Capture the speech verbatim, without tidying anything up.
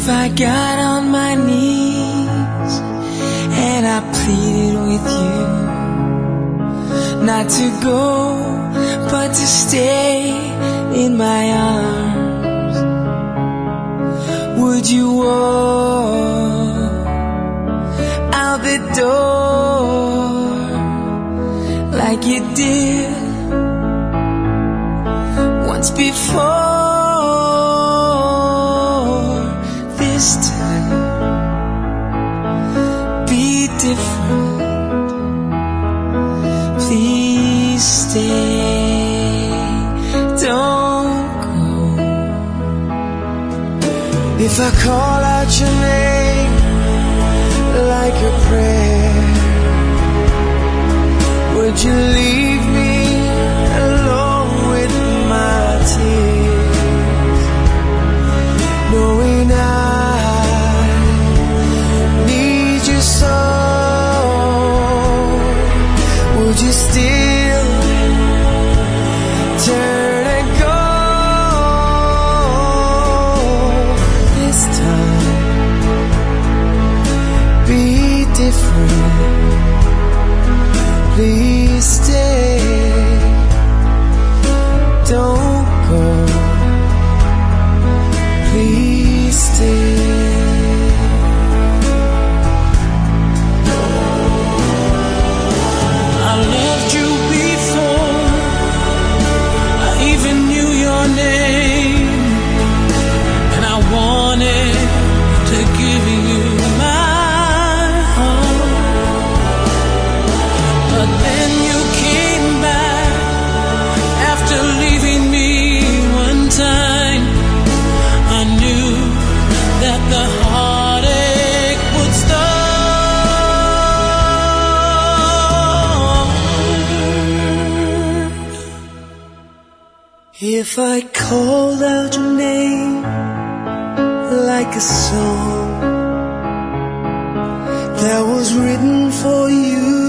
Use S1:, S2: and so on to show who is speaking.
S1: If I got on my knees and I pleaded with you not to go, but to stay in my arms, would you walk out the door like you did once before? This time, be different. Please stay, don't go. If I call out your name like a prayer, would you leave me alone with my tears, knowing I need you so? Would you still turn and go? This time, be different. Please stay, don't go. Please stay. I loved you before I even knew your name, and I wanted to give you my heart, but then you came back after leaving me one time. I knew that the heartache would start. If I called out your name like a song that was written for you